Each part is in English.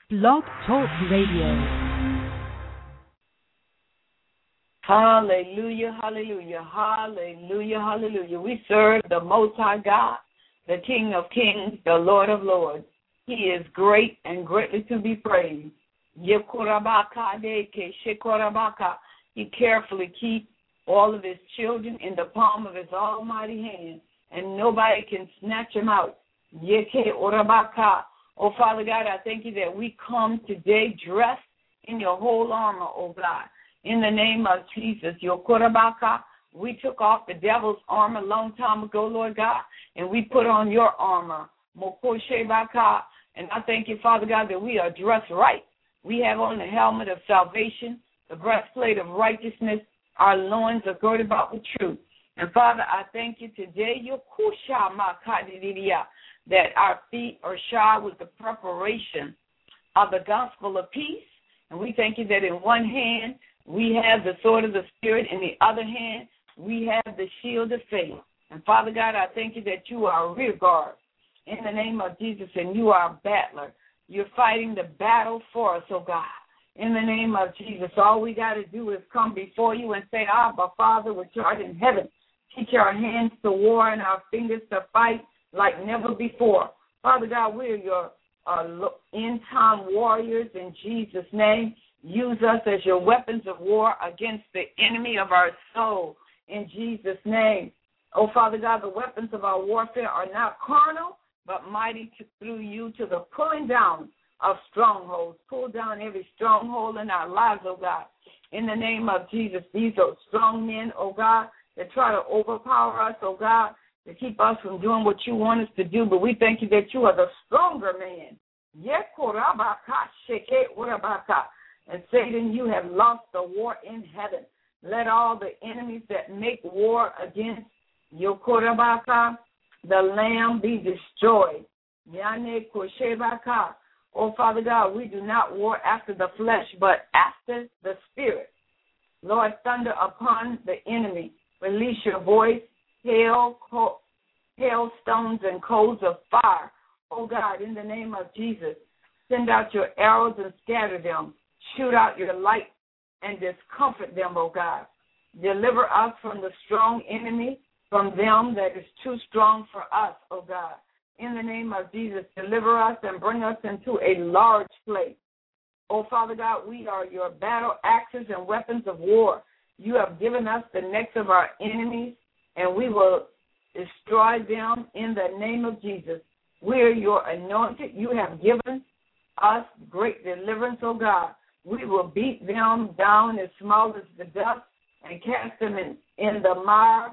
Blog Talk Radio. Hallelujah, hallelujah, hallelujah, hallelujah. We serve the Most High God, the King of Kings, the Lord of Lords. He is great and greatly to be praised. He carefully keeps all of his children in the palm of his almighty hand, and nobody can snatch them out. Oh, Father God, I thank you that we come today dressed in your whole armor, oh God. In the name of Jesus, we took off the devil's armor a long time ago, Lord God, and we put on your armor. And I thank you, Father God, that we are dressed right. We have on the helmet of salvation, the breastplate of righteousness. Our loins are girded about with truth. And, Father, I thank you today, that our feet are shod with the preparation of the gospel of peace. And we thank you that in one hand we have the sword of the Spirit, in the other hand we have the shield of faith. And, Father God, I thank you that you are a rear guard in the name of Jesus, and you are a battler. You're fighting the battle for us, oh God. In the name of Jesus, all we got to do is come before you and say, Abba, Father, which art in heaven, teach our hands to war and our fingers to fight like never before. Father God, we're your end-time warriors in Jesus' name. Use us as your weapons of war against the enemy of our soul in Jesus' name. Oh, Father God, the weapons of our warfare are not carnal, but mighty through you to the pulling down of strongholds. Pull down every stronghold in our lives, oh God. In the name of Jesus, these are strong men, oh God, that try to overpower us, oh God, to keep us from doing what you want us to do. But we thank you that you are the stronger man. And Satan, you have lost the war in heaven. Let all the enemies that make war against the Lamb be destroyed. Oh, Father God, we do not war after the flesh, but after the Spirit. Lord, thunder upon the enemy. Release your voice, hailstones and coals of fire. Oh, God, in the name of Jesus, send out your arrows and scatter them. Shoot out your light and discomfort them, oh God. Deliver us from the strong enemy, from them that is too strong for us, oh God. In the name of Jesus, deliver us and bring us into a large place. Oh, Father God, we are your battle axes and weapons of war. You have given us the necks of our enemies, and we will destroy them in the name of Jesus. We are your anointed. You have given us great deliverance, oh God. We will beat them down as small as the dust and cast them in the mire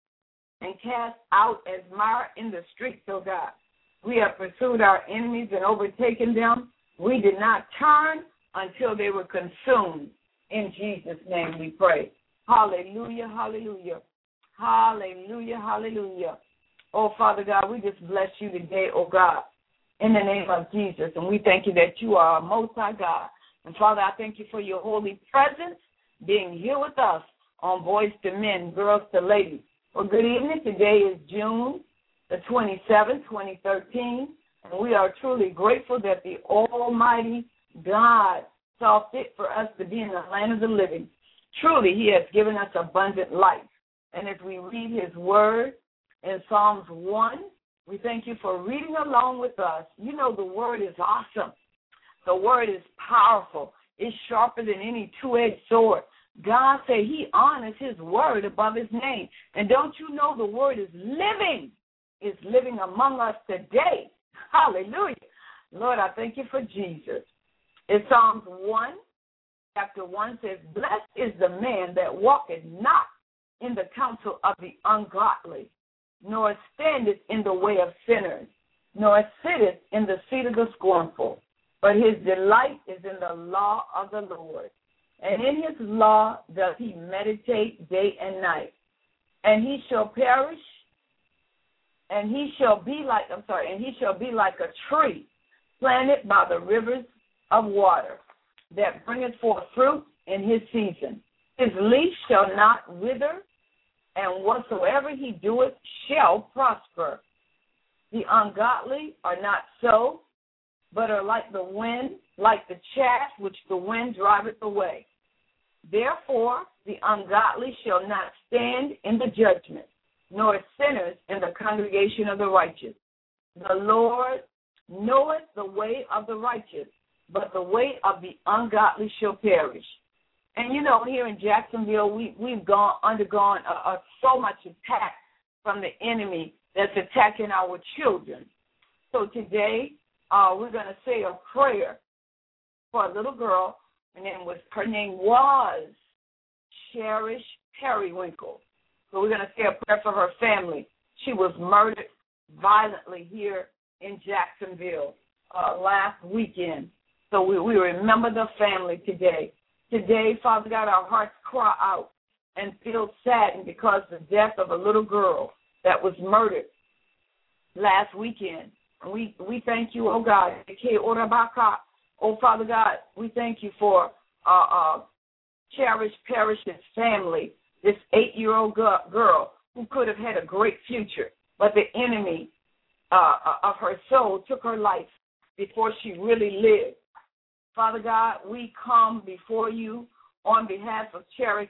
and cast out as mire in the streets, oh God. We have pursued our enemies and overtaken them. We did not turn until they were consumed. In Jesus' name we pray. Hallelujah, hallelujah, hallelujah, hallelujah. Oh, Father God, we just bless you today, oh God, in the name of Jesus. And we thank you that you are our Most High God. And, Father, I thank you for your holy presence being here with us on Boys to Men, Girls to Ladies. Well, good evening. Today is June the 27th, 2013, and we are truly grateful that the Almighty God saw fit for us to be in the land of the living. Truly, he has given us abundant life. And as we read his word in Psalms 1, we thank you for reading along with us. You know the word is awesome. The word is powerful. It's sharper than any two-edged sword. God said he honors his word above his name. And don't you know the word is living? It's living among us today. Hallelujah. Lord, I thank you for Jesus. In Psalms 1, chapter 1 says, blessed is the man that walketh not in the counsel of the ungodly, nor standeth in the way of sinners, nor sitteth in the seat of the scornful. But his delight is in the law of the Lord. And in his law does he meditate day and night. And he shall perish, and he shall be like a tree planted by the rivers of water, that bringeth forth fruit in his season. His leaf shall not wither, and whatsoever he doeth shall prosper. The ungodly are not so, but are like the wind, like the chaff which the wind driveth away. Therefore the ungodly shall not stand in the judgment, nor sinners in the congregation of the righteous. The Lord knoweth the way of the righteous, but the way of the ungodly shall perish. And you know, here in Jacksonville, we've undergone so much attack from the enemy that's attacking our children. So today, we're going to say a prayer for a little girl. Her name was Cherish Periwinkle. So we're going to say a prayer for her family. She was murdered violently here in Jacksonville last weekend. So we remember the family today. Today, Father God, our hearts cry out and feel saddened because of the death of a little girl that was murdered last weekend. And we thank you, oh God. Oh, Father God, we thank you for Cherish Parrish's family, this 8-year-old girl who could have had a great future, but the enemy of her soul took her life before she really lived. Father God, we come before you on behalf of Cherish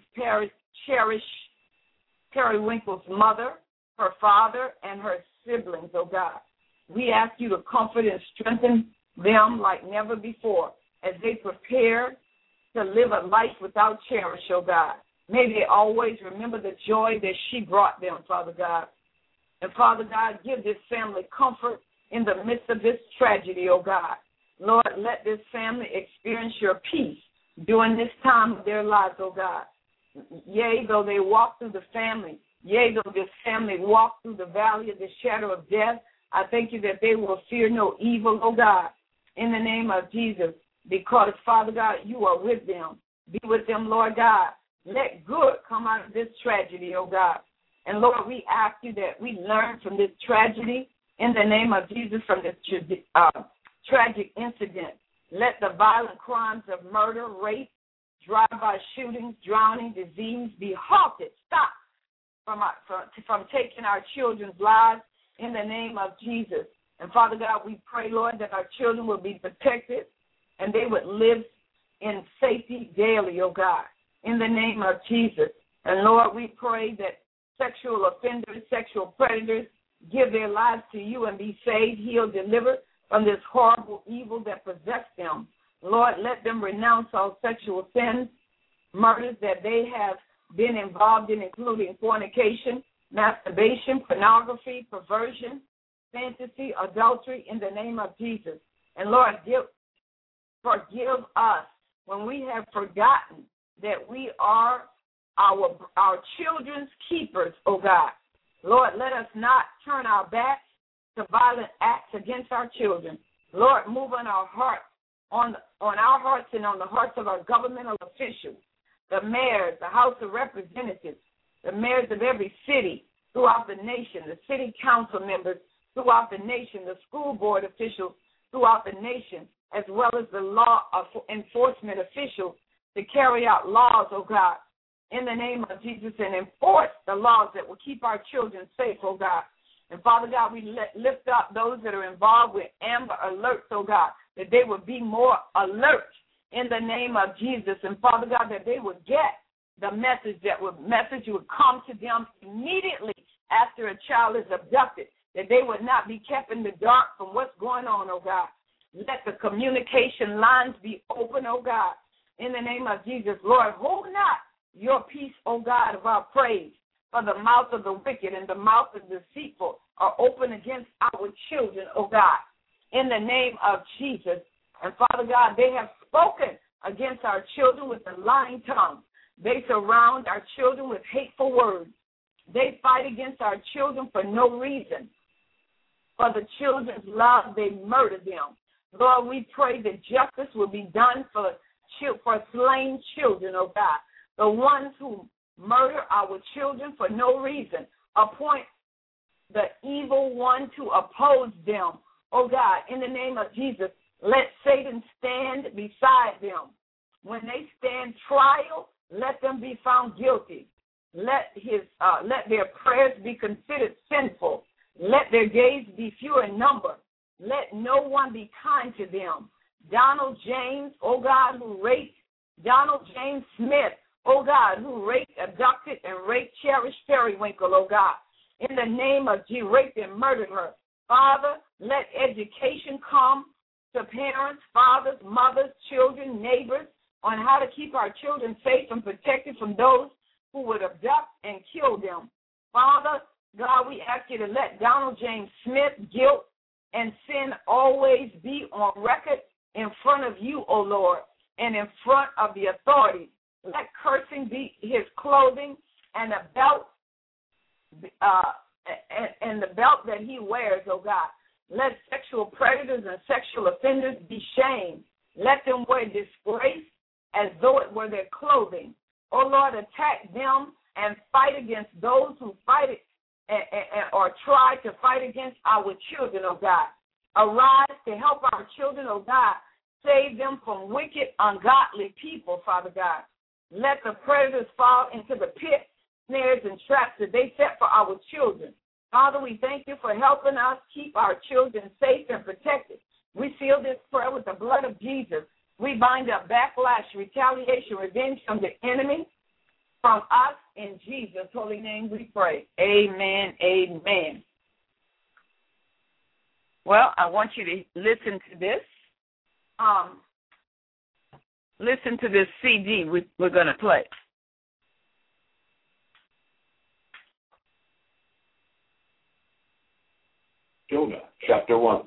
Periwinkle's mother, her father, and her siblings, oh God. We ask you to comfort and strengthen them like never before as they prepare to live a life without Cherish, oh God. May they always remember the joy that she brought them, Father God. And Father God, give this family comfort in the midst of this tragedy, oh God. Lord, let this family experience your peace during this time of their lives, oh God. Yea, though they walk through the family, yea, though this family walk through the valley of the shadow of death, I thank you that they will fear no evil, oh God, in the name of Jesus, because, Father God, you are with them. Be with them, Lord God. Let good come out of this tragedy, oh God. And, Lord, we ask you that we learn from this tragedy in the name of Jesus, from this tragic incident. Let the violent crimes of murder, rape, drive-by shootings, drowning, disease be halted, stopped from taking our children's lives in the name of Jesus. And, Father God, we pray, Lord, that our children will be protected and they would live in safety daily, oh God, in the name of Jesus. And, Lord, we pray that sexual offenders, sexual predators give their lives to you and be saved, healed, delivered from this horrible evil that possessed them. Lord, let them renounce all sexual sins, murders that they have been involved in, including fornication, masturbation, pornography, perversion, fantasy, adultery, in the name of Jesus. And Lord, forgive us when we have forgotten that we are our children's keepers, oh God. Lord, let us not turn our backs to violent acts against our children. Lord, move on our hearts, on our hearts and on the hearts of our governmental officials, the mayors, the House of Representatives, the mayors of every city throughout the nation, the city council members throughout the nation, the school board officials throughout the nation, as well as the law enforcement officials to carry out laws, oh God, in the name of Jesus, and enforce the laws that will keep our children safe, oh God. And, Father God, we lift up those that are involved with Amber Alerts, oh God, that they would be more alert in the name of Jesus. And, Father God, that they would get the message would come to them immediately after a child is abducted, that they would not be kept in the dark from what's going on, oh God. Let the communication lines be open, oh God, in the name of Jesus. Lord, hold not your peace, O God, of our praise, for the mouth of the wicked and the mouth of the deceitful are open against our children, O God, in the name of Jesus. And Father God, they have spoken against our children with a lying tongue. They surround our children with hateful words. They fight against our children for no reason. For the children's love, they murder them. Lord, we pray that justice will be done for slain children, oh God. The ones who murder our children for no reason. Appoint the evil one to oppose them. Oh God, in the name of Jesus, let Satan stand beside them. When they stand trial, let them be found guilty. Let their prayers be considered sinful. Let their days be few in number. let no one be kind to them. Donald James, oh God, who raped Donald James Smith, oh God, who raped, abducted, and raped Cherish Periwinkle, oh God, in the name of Jesus, raped and murdered her. Father, let education come to parents, fathers, mothers, children, neighbors, on how to keep our children safe and protected from those who would abduct and kill them. Father, God, we ask you to let Donald James Smith guilt and sin always be on record in front of you, O Lord, and in front of the authorities. Let cursing be his clothing and the belt and the belt that he wears, O God. Let sexual predators and sexual offenders be shamed. Let them wear disgrace as though it were their clothing. O Lord, attack them and fight against those who fight it or try to fight against our children, O God. Arise to help our children, O God. Save them from wicked, ungodly people, Father God. Let the predators fall into the pit, snares, and traps that they set for our children. Father, we thank you for helping us keep our children safe and protected. We seal this prayer with the blood of Jesus. We bind up backlash, retaliation, revenge from the enemy, from us. In Jesus' holy name we pray. Amen, amen. Well, I want you to listen to this. Listen to this CD we're going to play. Jonah, chapter 1.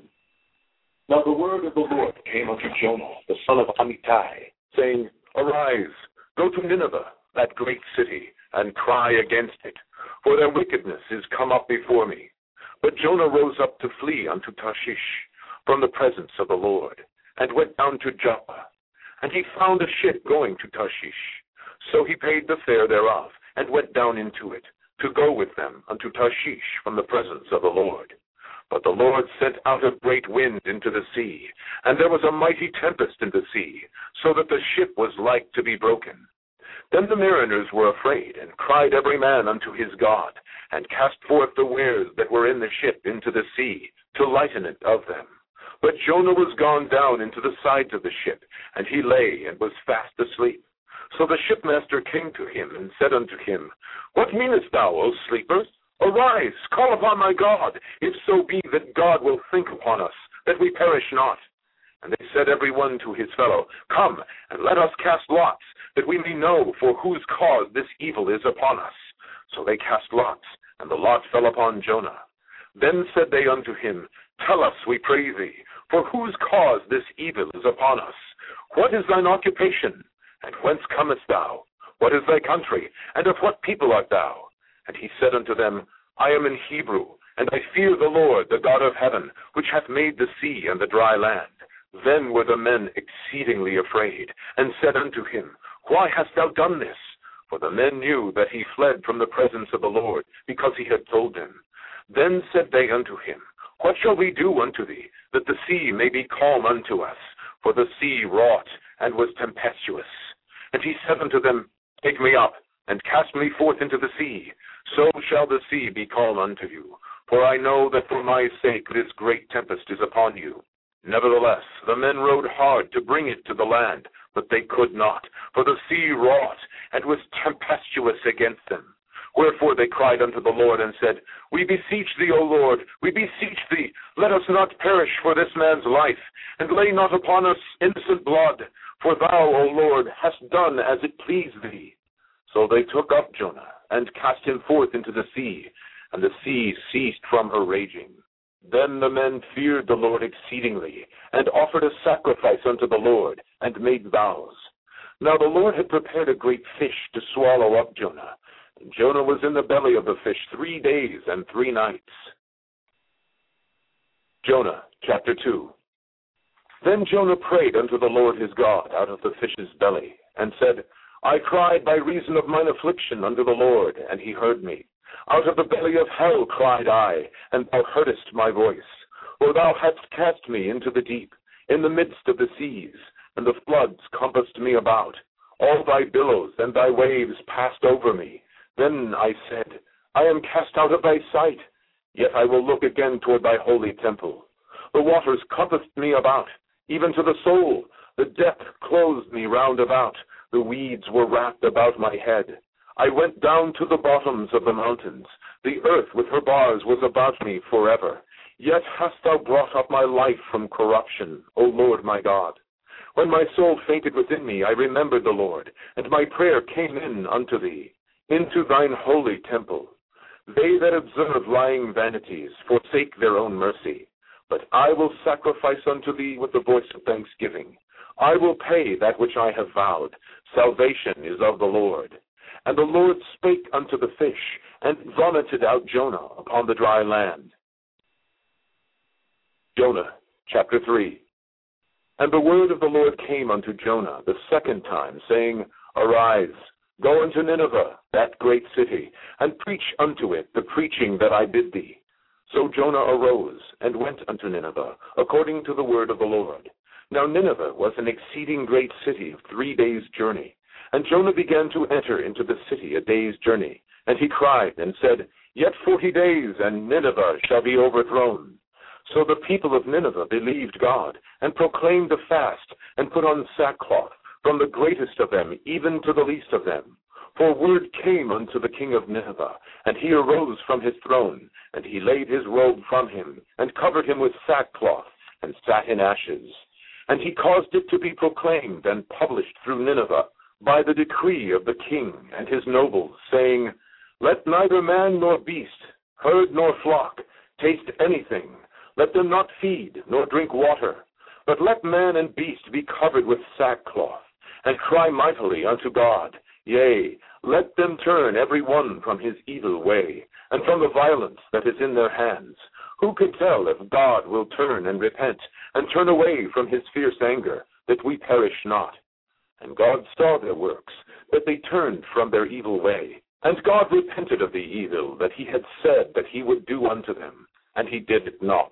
Now the word of the Lord came unto Jonah, the son of Amittai, saying, Arise, go to Nineveh, that great city, and cry against it, for their wickedness is come up before me. But Jonah rose up to flee unto Tarshish from the presence of the Lord, and went down to Joppa. And he found a ship going to Tarshish. So he paid the fare thereof, and went down into it, to go with them unto Tarshish from the presence of the Lord. But the Lord sent out a great wind into the sea, and there was a mighty tempest in the sea, so that the ship was like to be broken. Then the mariners were afraid, and cried every man unto his God, and cast forth the wares that were in the ship into the sea, to lighten it of them. But Jonah was gone down into the sides of the ship, and he lay and was fast asleep. So the shipmaster came to him, and said unto him, What meanest thou, O sleeper? Arise, call upon thy God, if so be that God will think upon us, that we perish not. And they said every one to his fellow, Come, and let us cast lots, that we may know for whose cause this evil is upon us. So they cast lots, and the lot fell upon Jonah. Then said they unto him, Tell us, we pray thee, for whose cause this evil is upon us? What is thine occupation? And whence comest thou? What is thy country? And of what people art thou? And he said unto them, I am an Hebrew, and I fear the Lord, the God of heaven, which hath made the sea and the dry land. Then were the men exceedingly afraid, and said unto him, Why hast thou done this? For the men knew that he fled from the presence of the Lord, because he had told them. Then said they unto him, What shall we do unto thee, that the sea may be calm unto us? For the sea wrought, and was tempestuous. And he said unto them, Take me up, and cast me forth into the sea. So shall the sea be calm unto you. For I know that for my sake this great tempest is upon you. Nevertheless, the men rowed hard to bring it to the land, but they could not. For the sea wrought, and was tempestuous against them. Wherefore they cried unto the Lord, and said, We beseech thee, O Lord, we beseech thee, let us not perish for this man's life, and lay not upon us innocent blood. For thou, O Lord, hast done as it pleased thee. So they took up Jonah, and cast him forth into the sea, and the sea ceased from her raging. Then the men feared the Lord exceedingly, and offered a sacrifice unto the Lord, and made vows. Now the Lord had prepared a great fish to swallow up Jonah. And Jonah was in the belly of the fish 3 days and 3 nights. Jonah, chapter 2. Then Jonah prayed unto the Lord his God out of the fish's belly, and said, I cried by reason of mine affliction unto the Lord, and he heard me. Out of the belly of hell cried I, and thou heardest my voice. For thou hadst cast me into the deep, in the midst of the seas, and the floods compassed me about. All thy billows and thy waves passed over me. Then I said, I am cast out of thy sight, yet I will look again toward thy holy temple. The waters compassed me about, even to the soul. The depth closed me round about. The weeds were wrapped about my head. I went down to the bottoms of the mountains. The earth with her bars was about me forever. Yet hast thou brought up my life from corruption, O Lord my God. When my soul fainted within me, I remembered the Lord, and my prayer came in unto thee, into thine holy temple. They that observe lying vanities forsake their own mercy. But I will sacrifice unto thee with the voice of thanksgiving. I will pay that which I have vowed. Salvation is of the Lord. And the Lord spake unto the fish, and vomited out Jonah upon the dry land. Jonah, chapter 3. And the word of the Lord came unto Jonah the second time, saying, Arise, go unto Nineveh, that great city, and preach unto it the preaching that I bid thee. So Jonah arose, and went unto Nineveh, according to the word of the Lord. Now Nineveh was an exceeding great city of 3 days' journey. And Jonah began to enter into the city a day's journey. And he cried, and said, Yet 40 days, and Nineveh shall be overthrown. So the people of Nineveh believed God, and proclaimed a fast, and put on sackcloth, from the greatest of them even to the least of them. For word came unto the king of Nineveh, and he arose from his throne, and he laid his robe from him, and covered him with sackcloth, and sat in ashes. And he caused it to be proclaimed and published through Nineveh, by the decree of the king and his nobles, saying, Let neither man nor beast, herd nor flock, taste anything. Let them not feed, nor drink water. But let man and beast be covered with sackcloth, and cry mightily unto God. Yea, let them turn every one from his evil way, and from the violence that is in their hands. Who can tell if God will turn and repent, and turn away from his fierce anger, that we perish not? And God saw their works, that they turned from their evil way. And God repented of the evil that he had said that he would do unto them, and he did it not.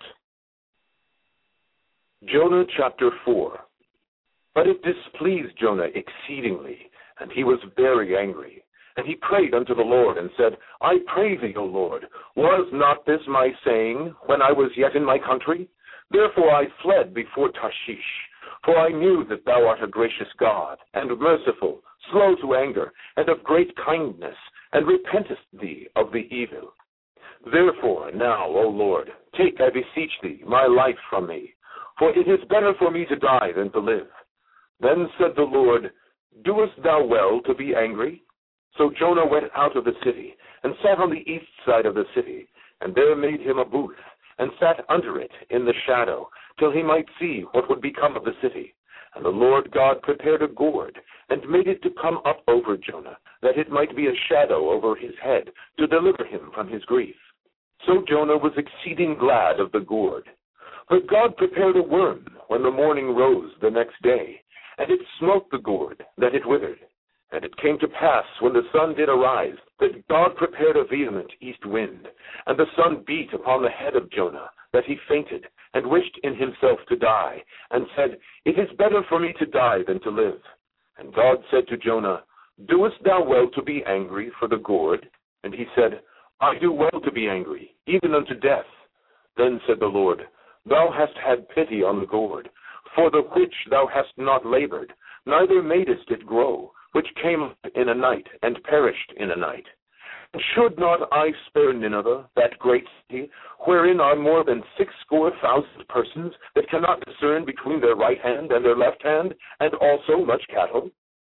Jonah chapter 4. But it displeased Jonah exceedingly, and he was very angry. And he prayed unto the Lord, and said, I pray thee, O Lord, was not this my saying, when I was yet in my country? Therefore I fled before Tarshish. For I knew that thou art a gracious God, and merciful, slow to anger, and of great kindness, and repentest thee of the evil. Therefore now, O Lord, take, I beseech thee, my life from me, for it is better for me to die than to live. Then said the Lord, Doest thou well to be angry? So Jonah went out of the city, and sat on the east side of the city, and there made him a booth, and sat under it in the shadow, till he might see what would become of the city. And the Lord God prepared a gourd, and made it to come up over Jonah, that it might be a shadow over his head, to deliver him from his grief. So Jonah was exceeding glad of the gourd. But God prepared a worm when the morning rose the next day, and it smote the gourd, that it withered. And it came to pass, when the sun did arise, that God prepared a vehement east wind, and the sun beat upon the head of Jonah, that he fainted, and wished in himself to die, and said, It is better for me to die than to live. And God said to Jonah, Doest thou well to be angry for the gourd? And he said, I do well to be angry, even unto death. Then said the Lord, Thou hast had pity on the gourd, for the which thou hast not labored, neither madest it grow, which came in a night, and perished in a night. Should not I spare Nineveh, that great city, wherein are more than 60,000 persons that cannot discern between their right hand and their left hand, and also much cattle?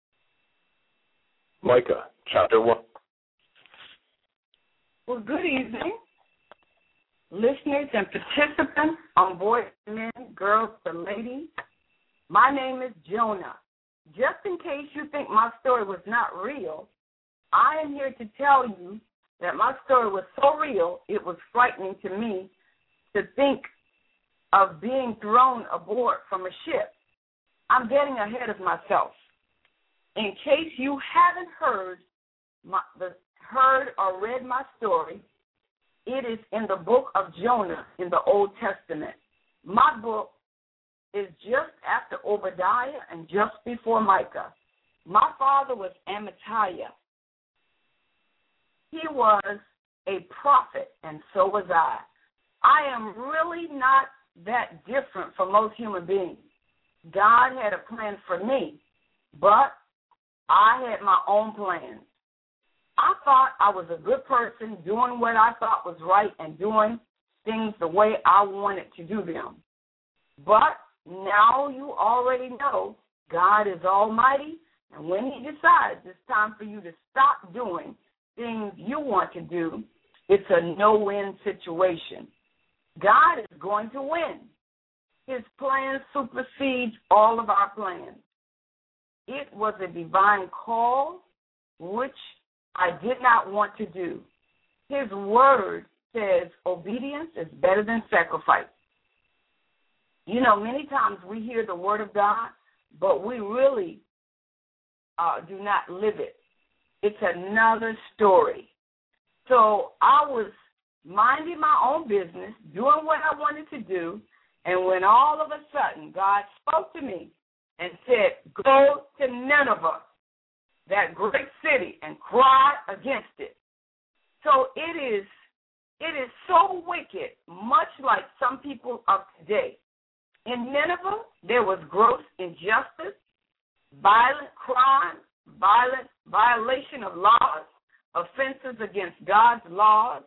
Micah, chapter 1. Well, good evening, listeners and participants on Boys to Men, Girls to Ladies. My name is Jonah. Just in case you think my story was not real, I am here to tell you that my story was so real, it was frightening to me to think of being thrown aboard from a ship. I'm getting ahead of myself. In case you haven't heard or read my story, it is in the book of Jonah in the Old Testament. My book is just after Obadiah and just before Micah. My father was Amittai. He was a prophet, and so was I. I am really not that different from most human beings. God had a plan for me, but I had my own plans. I thought I was a good person doing what I thought was right and doing things the way I wanted to do them. But now you already know God is almighty, and when he decides it's time for you to stop doing things you want to do, it's a no-win situation. God is going to win. His plan supersedes all of our plans. It was a divine call, which I did not want to do. His word says obedience is better than sacrifice. You know, many times we hear the word of God, but we really do not live it. It's another story. So I was minding my own business, doing what I wanted to do, and when all of a sudden God spoke to me and said, go to Nineveh, that great city, and cry against it. So it is so wicked, much like some people of today. In Nineveh, there was gross injustice, violent crime, violent violation of laws, offenses against God's laws,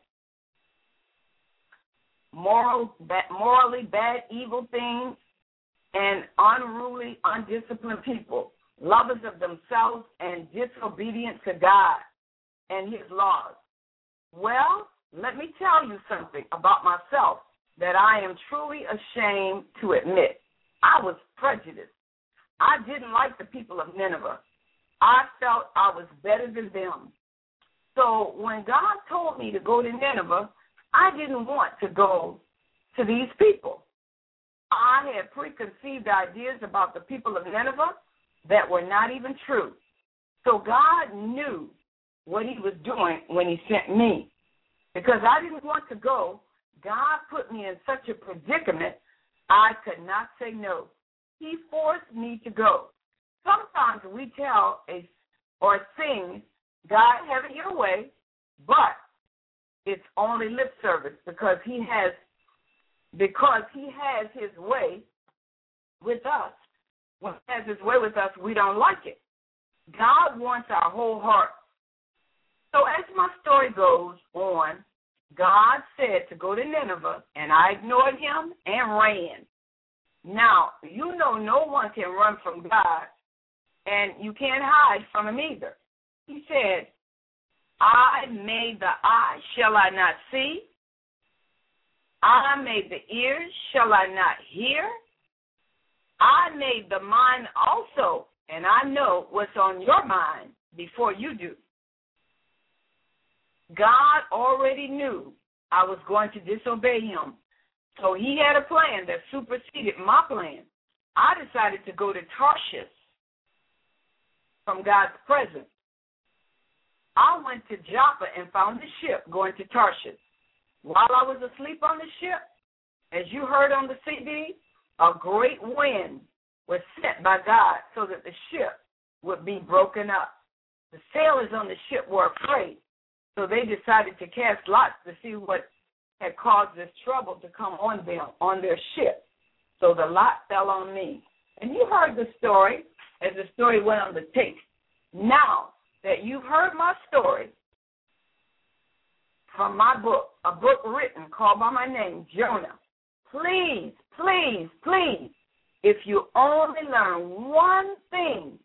morally bad, evil things, and unruly, undisciplined people, lovers of themselves and disobedient to God and his laws. Well, let me tell you something about myself that I am truly ashamed to admit. I was prejudiced. I didn't like the people of Nineveh. I felt I was better than them. So when God told me to go to Nineveh, I didn't want to go to these people. I had preconceived ideas about the people of Nineveh that were not even true. So God knew what he was doing when he sent me. Because I didn't want to go, God put me in such a predicament, I could not say no. He forced me to go. Sometimes we tell or sing, God, have it your way, but it's only lip service because he has his way with us. When he has his way with us, we don't like it. God wants our whole heart. So as my story goes on, God said to go to Nineveh, and I ignored him and ran. Now, you know no one can run from God, and you can't hide from him either. He said, I made the eye, shall I not see? I made the ears, shall I not hear? I made the mind also, and I know what's on your mind before you do. God already knew I was going to disobey him, so he had a plan that superseded my plan. I decided to go to Tarshish from God's presence. I went to Joppa and found a ship going to Tarshish. While I was asleep on the ship, as you heard on the CD, a great wind was sent by God so that the ship would be broken up. The sailors on the ship were afraid, so they decided to cast lots to see what had caused this trouble to come on them, on their ship. So the lot fell on me. And you heard the story as the story went on the tape. Now that you've heard my story from my book, a book written called by my name, Jonah, please, please, please, if you only learn one thing,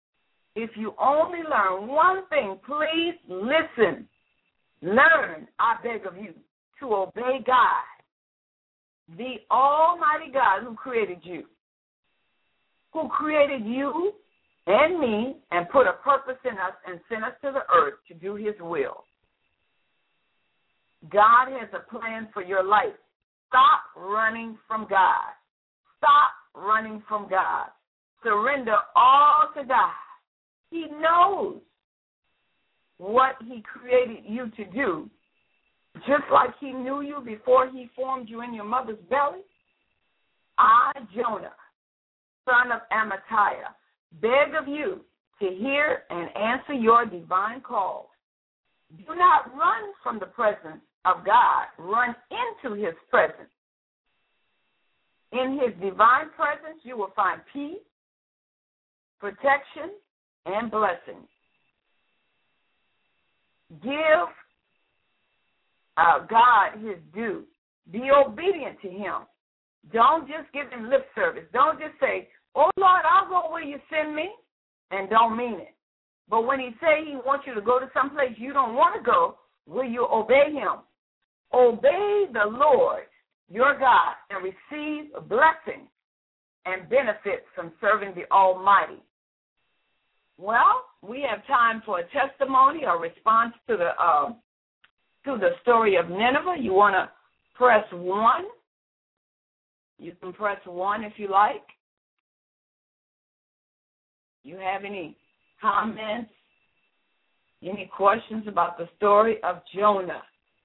please listen. Learn, I beg of you, to obey God, the almighty God who created you and me and put a purpose in us and sent us to the earth to do his will. God has a plan for your life. Stop running from God. Stop running from God. Surrender all to God. He knows what he created you to do, just like he knew you before he formed you in your mother's belly. I, Jonah, son of Amittai, beg of you to hear and answer your divine call. Do not run from the presence of God. Run into his presence. In his divine presence, you will find peace, protection, and blessing. Give God his due. Be obedient to him. Don't just give him lip service. Don't just say, oh, Lord, I'll go where you send me, and don't mean it. But when he say he wants you to go to some place you don't want to go, will you obey him? Obey the Lord, your God, and receive a blessing and benefits from serving the Almighty. Well, we have time for a testimony or response to the story of Nineveh. You want to press 1. You can press 1 if you like. You have any comments, any questions about the story of Jonah?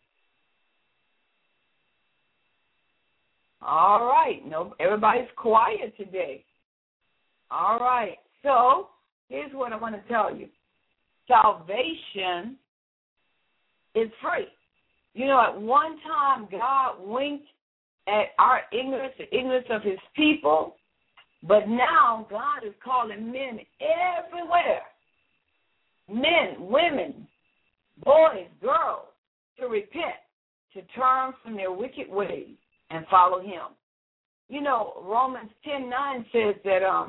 All right. No, everybody's quiet today. All right. So here's what I want to tell you. Salvation is free. You know, at one time, God winked at our ignorance, the ignorance of his people, but now God is calling men everywhere, men, women, boys, girls, to repent, to turn from their wicked ways and follow him. You know, Romans 10:9 says that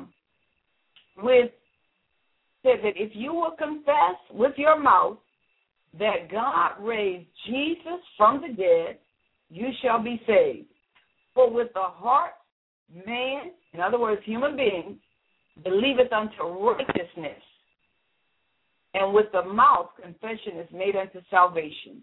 that if you will confess with your mouth that God raised Jesus from the dead, you shall be saved. For with the heart, man, in other words, human being, believeth unto righteousness, and with the mouth confession is made unto salvation.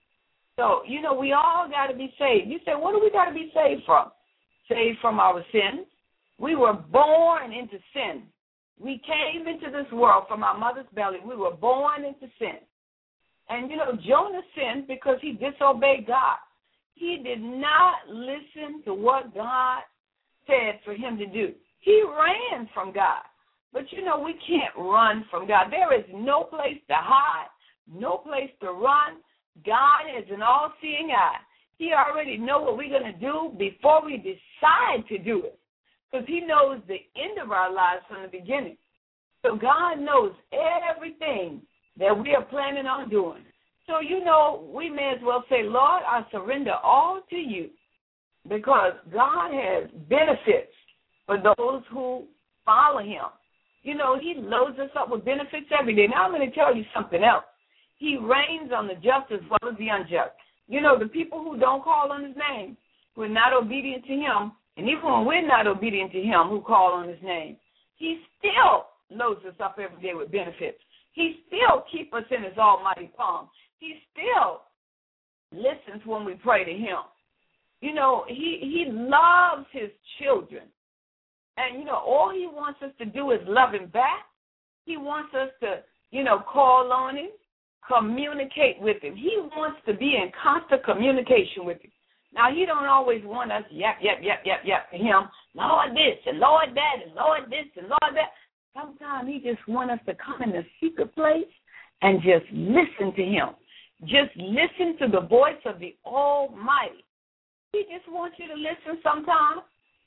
So, you know, we all got to be saved. You say, what do we got to be saved from? Saved from our sins. We were born into sin. We came into this world from our mother's belly. We were born into sin. And, you know, Jonah sinned because he disobeyed God. He did not listen to what God said for him to do. He ran from God. But, you know, we can't run from God. There is no place to hide, no place to run. God is an all-seeing eye. He already knows what we're going to do before we decide to do it, because he knows the end of our lives from the beginning. So God knows everything that we are planning on doing. So, you know, we may as well say, Lord, I surrender all to you, because God has benefits for those who follow him. You know, he loads us up with benefits every day. Now I'm going to tell you something else. He reigns on the just as well as the unjust. You know, the people who don't call on his name, who are not obedient to him, and even when we're not obedient to him who call on his name, he still loads us up every day with benefits. He still keeps us in his almighty palm. He still listens when we pray to him. You know, he loves his children. And, you know, all he wants us to do is love him back. He wants us to, you know, call on him, communicate with him. He wants to be in constant communication with him. Now, he don't always want us yap to him, Lord this and Lord that and Lord this and Lord that. Sometimes he just wants us to come in the secret place and just listen to him. Just listen to the voice of the Almighty. He just wants you to listen sometimes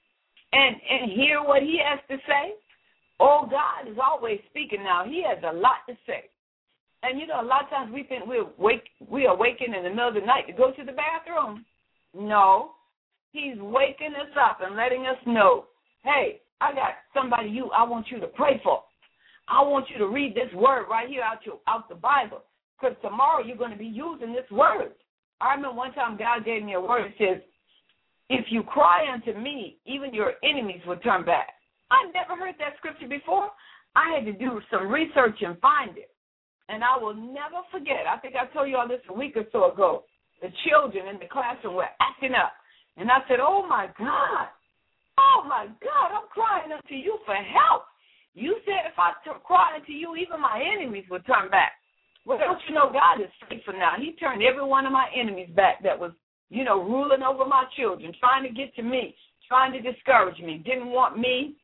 and hear what he has to say. Oh, God is always speaking now. He has a lot to say. And, you know, a lot of times we think we awaken in the middle of the night to go to the bathroom. No. He's waking us up and letting us know, hey, I got somebody I want you to pray for. I want you to read this word right here out the Bible, because tomorrow you're going to be using this word. I remember one time God gave me a word that says, if you cry unto me, even your enemies will turn back. I never heard that scripture before. I had to do some research and find it. And I will never forget, I think I told you all this a week or so ago, the children in the classroom were acting up. And I said, oh, my God, I'm crying unto you for help. You said if I cry unto you, even my enemies would turn back. Well, don't you know God is faithful now? He turned every one of my enemies back that was, you know, ruling over my children, trying to get to me, trying to discourage me, didn't want me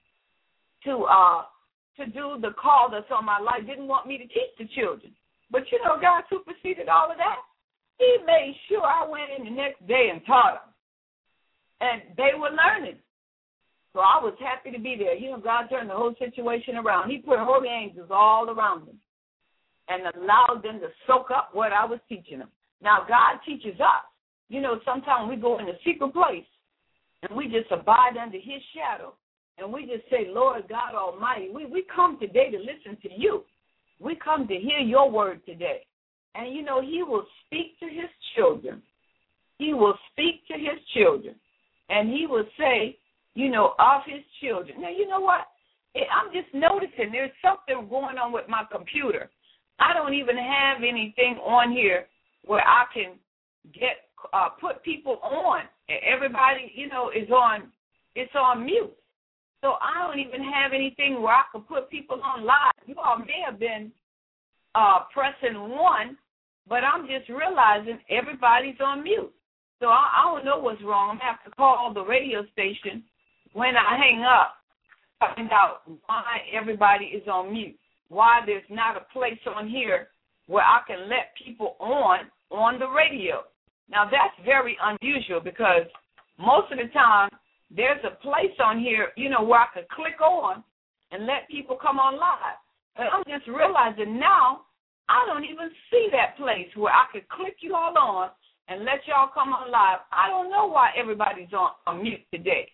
to do the call that's on my life, didn't want me to teach the children. But, you know, God superseded all of that. He made sure I went in the next day and taught them. and they were learning. So I was happy to be there. You know, God turned the whole situation around. He put holy angels all around them and allowed them to soak up what I was teaching them. Now, God teaches us. You know, sometimes we go in a secret place and we just abide under his shadow, and we just say, Lord God Almighty, we come today to listen to you. We come to hear your word today. And, you know, he will speak to his children. He will speak to his children. And he will say, you know, of his children. Now, you know what? I'm just noticing there's something going on with my computer. I don't even have anything on here where I can get put people on. Everybody, you know, it's on mute. So I don't even have anything where I can put people on live. You all may have been pressing 1, but I'm just realizing everybody's on mute. So I don't know what's wrong. I'm going to have to call the radio station when I hang up, find out why everybody is on mute, why there's not a place on here where I can let people on the radio. Now, that's very unusual because most of the time there's a place on here, you know, where I could click on and let people come on live. But I'm just realizing now I don't even see that place where I could click you all on and let y'all come on live. I don't know why everybody's on mute today.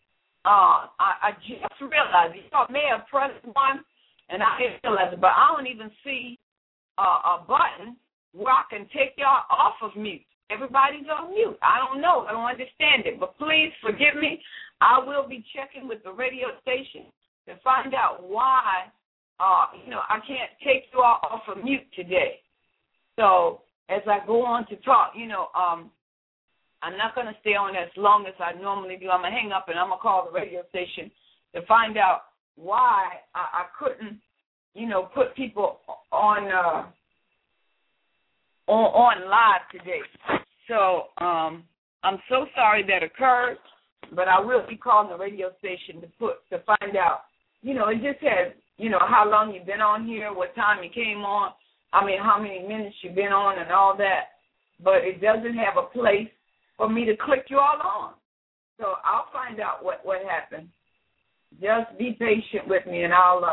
I just realized it. Y'all may have pressed 1 and I didn't realize it, but I don't even see a button where I can take y'all off of mute. Everybody's on mute. I don't know. I don't understand it. But please forgive me. I will be checking with the radio station to find out why, you know, I can't take you all off of mute today. So as I go on to talk, you know, I'm not going to stay on as long as I normally do. I'm going to hang up and I'm going to call the radio station to find out why I couldn't, you know, put people on live today. So I'm so sorry that occurred, but I will be calling the radio station to find out. You know, it just has, you know, how long you've been on here, what time you came on, I mean, how many minutes you've been on and all that. But it doesn't have a place for me to click you all on. So I'll find out what happened. Just be patient with me, and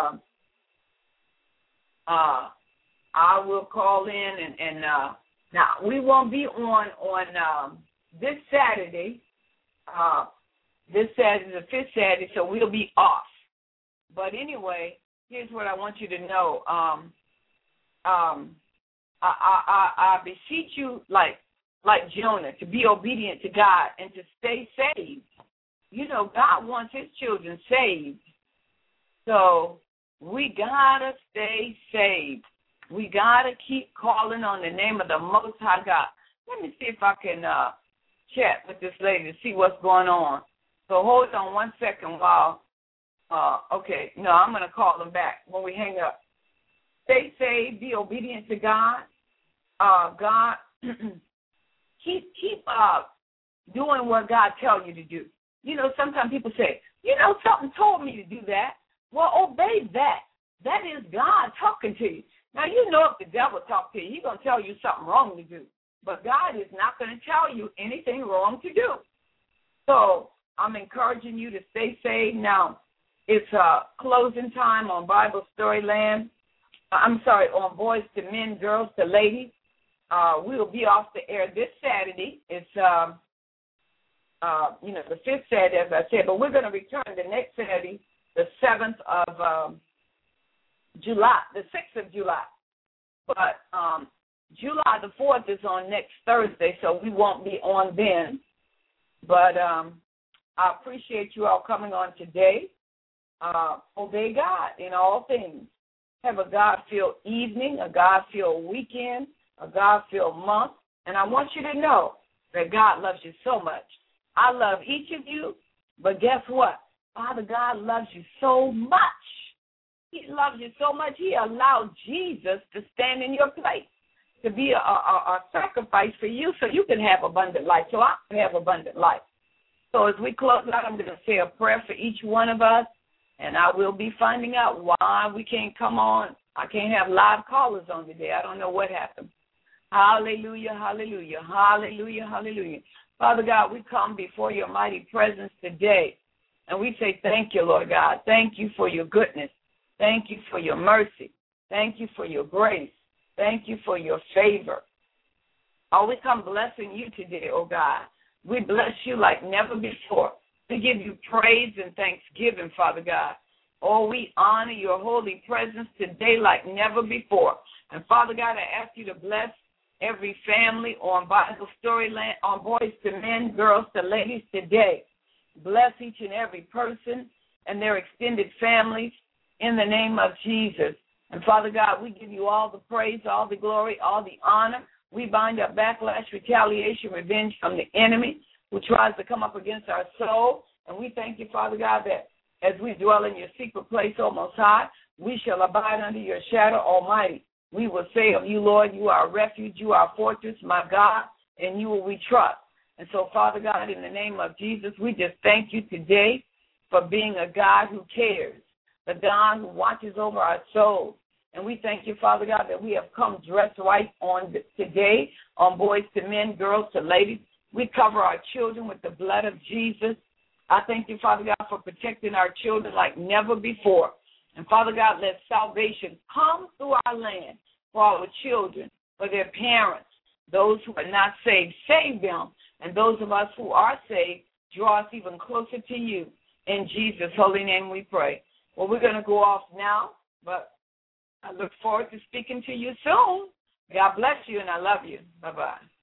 I will call in and now we won't be on this Saturday. This Saturday is the 5th Saturday, so we'll be off. But anyway, here's what I want you to know. I beseech you, like Jonah, to be obedient to God and to stay saved. You know, God wants his children saved. So we got to stay saved. We got to keep calling on the name of the Most High God. Let me see if I can chat with this lady to see what's going on. So hold on 1 second while, okay, no, I'm going to call them back when we hang up. Stay saved, be obedient to God. God, keep doing what God tells you to do. You know, sometimes people say, you know, something told me to do that. Well, obey that. That is God talking to you. Now, you know if the devil talks to you, he's going to tell you something wrong to do. But God is not going to tell you anything wrong to do. So I'm encouraging you to stay saved. Now, it's closing time on Bible Storyland. On Boys to Men, Girls to Ladies. We will be off the air this Saturday. It's, you know, the 5th Saturday, as I said. But we're going to return the next Saturday, the 7th of July, the 6th of July. But July the 4th is on next Thursday, so we won't be on then. But I appreciate you all coming on today. Obey God in all things. Have a God-filled evening, a God-filled weekend, a God-filled month. And I want you to know that God loves you so much. I love each of you, but guess what? Father God loves you so much. He loves you so much, he allowed Jesus to stand in your place, to be a sacrifice for you so you can have abundant life, so I can have abundant life. So as we close out, I'm going to say a prayer for each one of us, and I will be finding out why we can't come on. I can't have live callers on today. I don't know what happened. Hallelujah, hallelujah, hallelujah, hallelujah. Father God, we come before your mighty presence today, and we say thank you, Lord God. Thank you for your goodness. Thank you for your mercy. Thank you for your grace. Thank you for your favor. Oh, we come blessing you today, oh God. We bless you like never before. We give you praise and thanksgiving, Father God. Oh, we honor your holy presence today like never before. And Father God, I ask you to bless every family on Bible Storyland, on Boys to Men, Girls to Ladies today. Bless each and every person and their extended families in the name of Jesus. And Father God, we give you all the praise, all the glory, all the honor. We bind up backlash, retaliation, revenge from the enemy who tries to come up against our soul. And we thank you, Father God, that as we dwell in your secret place, O Most High, we shall abide under your shadow, Almighty. We will say of you, Lord, you are a refuge, you are a fortress, my God, and you will we trust. And so, Father God, in the name of Jesus, we just thank you today for being a God who cares, the God who watches over our souls. And we thank you, Father God, that we have come dressed right on today on Boys to Men, Girls to Ladies. We cover our children with the blood of Jesus. I thank you, Father God, for protecting our children like never before. And, Father God, let salvation come through our land for our children, for their parents, those who are not saved. Save them. And those of us who are saved, draw us even closer to you. In Jesus' holy name we pray. Well, we're going to go off now, but I look forward to speaking to you soon. God bless you, and I love you. Bye-bye.